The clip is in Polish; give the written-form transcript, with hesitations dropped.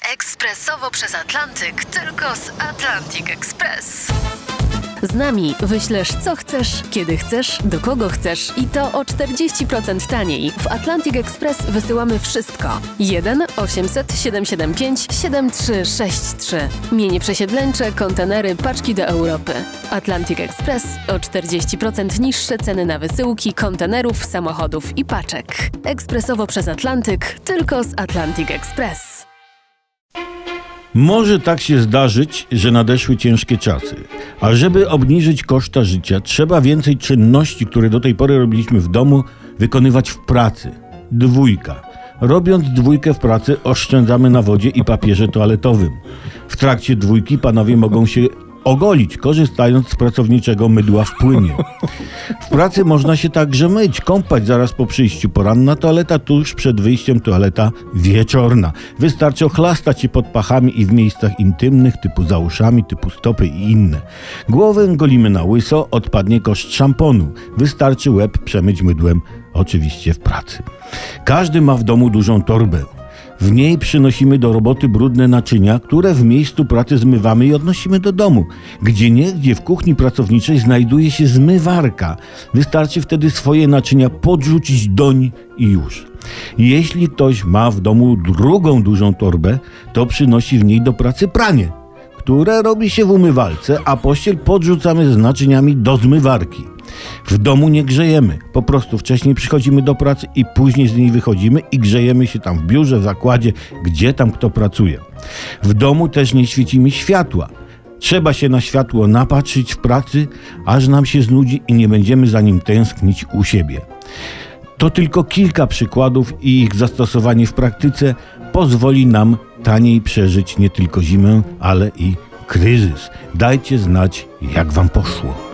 Ekspresowo przez Atlantyk, tylko z Atlantic Express. Z nami wyślesz co chcesz, kiedy chcesz, do kogo chcesz i to o 40% taniej. W Atlantic Express wysyłamy wszystko. 1 800 775 7363. Mienie przesiedleńcze, kontenery, paczki do Europy. Atlantic Express o 40% niższe ceny na wysyłki, kontenerów, samochodów i paczek. Ekspresowo przez Atlantyk, tylko z Atlantic Express. Może tak się zdarzyć, że nadeszły ciężkie czasy. A żeby obniżyć koszta życia, trzeba więcej czynności, które do tej pory robiliśmy w domu, wykonywać w pracy. 2. Robiąc 2 w pracy, oszczędzamy na wodzie i papierze toaletowym. W trakcie 2 panowie mogą się ogolić, korzystając z pracowniczego mydła w płynie. W pracy można się także myć, kąpać zaraz po przyjściu. Poranna toaleta, tuż przed wyjściem toaleta wieczorna. Wystarczy ochlastać się pod pachami i w miejscach intymnych, typu za uszami, typu stopy i inne. Głowę golimy na łyso, odpadnie koszt szamponu. Wystarczy łeb przemyć mydłem, oczywiście w pracy. Każdy ma w domu dużą torbę. W niej przynosimy do roboty brudne naczynia, które w miejscu pracy zmywamy i odnosimy do domu. Gdzieniegdzie w kuchni pracowniczej znajduje się zmywarka. Wystarczy wtedy swoje naczynia podrzucić doń i już. Jeśli ktoś ma w domu drugą dużą torbę, to przynosi w niej do pracy pranie, które robi się w umywalce, a pościel podrzucamy z naczyniami do zmywarki. W domu nie grzejemy, po prostu wcześniej przychodzimy do pracy i później z niej wychodzimy i grzejemy się tam w biurze, w zakładzie, gdzie tam kto pracuje. W domu też nie świecimy światła. Trzeba się na światło napatrzyć w pracy, aż nam się znudzi i nie będziemy za nim tęsknić u siebie. To tylko kilka przykładów i ich zastosowanie w praktyce pozwoli nam taniej przeżyć nie tylko zimę, ale i kryzys. Dajcie znać, jak wam poszło.